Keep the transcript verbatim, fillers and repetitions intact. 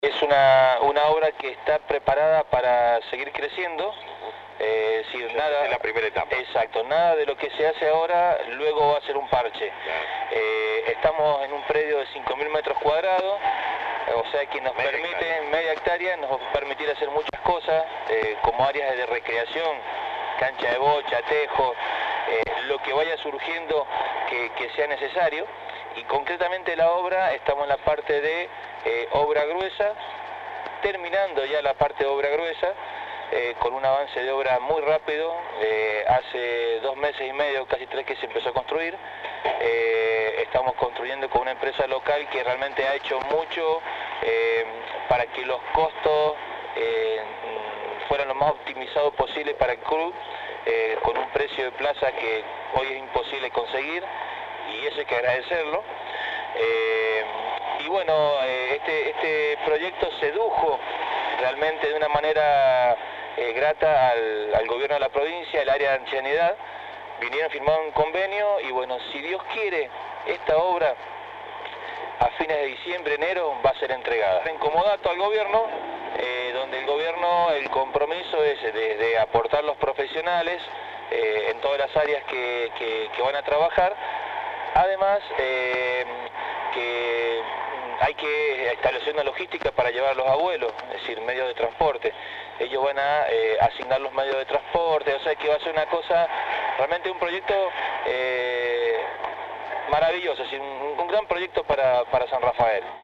Es una, una obra que está preparada para seguir creciendo, eh, es decir, nada, es la primera etapa. Exacto, nada de lo que se hace ahora luego va a ser un parche. Claro. Eh, estamos en un predio de cinco mil metros cuadrados, o sea que nos media permite, hectárea. media hectárea, nos va a permitir hacer muchas cosas, eh, como áreas de recreación, cancha de bocha, tejo, eh, lo que vaya surgiendo que, que sea necesario. Y concretamente la obra, estamos en la parte de eh, obra gruesa, terminando ya la parte de obra gruesa, eh, con un avance de obra muy rápido. Eh, hace dos meses y medio, casi tres, que se empezó a construir. Eh, estamos construyendo con una empresa local que realmente ha hecho mucho eh, para que los costos eh, fueran lo más optimizados posible para el club, eh, con un precio de plaza que hoy es imposible conseguir, y eso hay que agradecerlo. Eh, y bueno, eh, este, este proyecto sedujo realmente de una manera eh, grata al, al gobierno de la provincia, el área de ancianidad. Vinieron, firmaron un convenio y bueno, si Dios quiere, esta obra a fines de diciembre, enero, va a ser entregada. En comodato al gobierno, eh, donde el gobierno, el compromiso es de, de aportar los profesionales eh, en todas las áreas que, que, que van a trabajar. Además, eh, que hay que establecer una logística para llevar a los abuelos, es decir, medios de transporte. Ellos van a eh, asignar los medios de transporte, o sea que va a ser una cosa, realmente un proyecto eh, maravilloso, es decir, un, un gran proyecto para, para San Rafael.